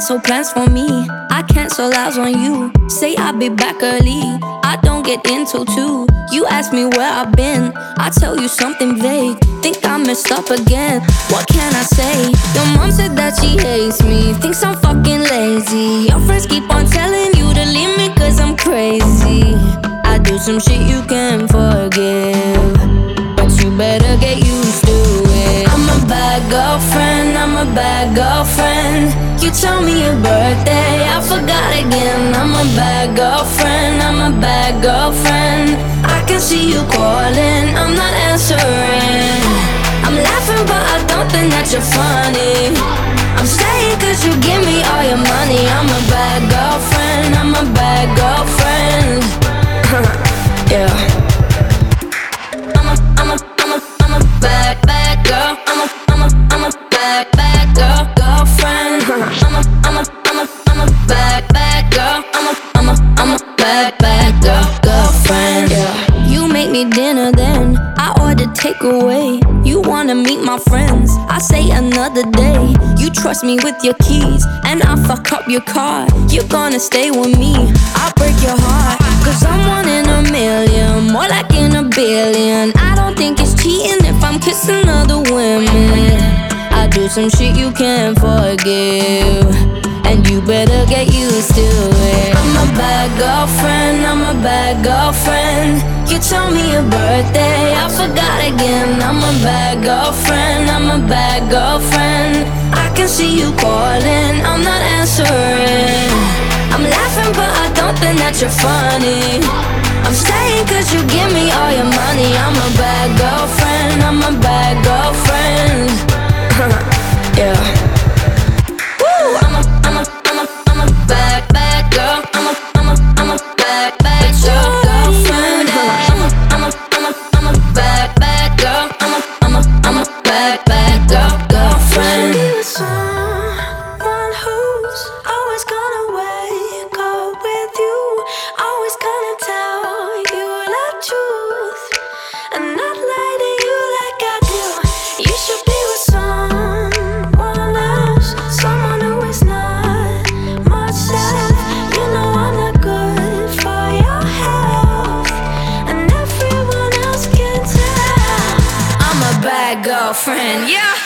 cancel plans for me. I cancel out on you. Say I'll be back early. I don't get into two. You ask me where I've been. I tell you something vague. Think I messed up again. What can I say? Your mom said that she hates me. Thinks I'm fucking lazy. Your friends keep on telling you to leave me cause I'm crazy. I do some shit you can't forgive, but you better get used to it. I'm a bad girlfriend, I'm a bad girlfriend. You told me your birthday, I forgot again. I'm a bad girlfriend, I'm a bad girlfriend. I can see you calling, I'm not answering. I'm laughing but I don't think that you're funny. I'm staying cause you give me all your money. I'm a bad girlfriend, I'm a bad girlfriend. Yeah. I'm a bad girl. I'm a bad girl, girlfriend. I'm a bad girl. I'm a bad girl, girlfriend. Yeah. You make me dinner, then I order takeaway. You wanna meet my friends, I say another day. You trust me with your keys, and I fuck up your car. You're gonna stay with me, I'll break your heart. Cause I'm one in a million, more like in a billion. I don't think it's cheating if I'm kissing other women. I do some shit you can't forgive, and you better get used to it. I'm a bad girlfriend, I'm a bad girlfriend. You told me your birthday, I forgot again. I'm a bad girlfriend, I'm a bad girlfriend. I can see you calling, I'm not answering. I'm laughing but I don't think that you're funny. I'm staying cause you give me all your money. I'm a bad girlfriend, I'm a bad girlfriend. Yeah. Woo! I'm a bad girl. I'm a bad girl, girlfriend. I'm a bad girl. I'm a bad girl, girlfriend. Someone who's always gonna wake up with you, always gonna tell you the truth, and not lie to you like I do. You should be with someone else, someone who is not myself. You know I'm not good for your health, and everyone else can tell. I'm a bad girlfriend, yeah.